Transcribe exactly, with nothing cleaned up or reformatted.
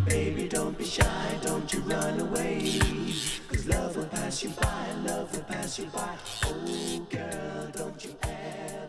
baby, don't be shy, don't you run away. Cause love will pass you by, love will pass you by. Oh girl, don't you ever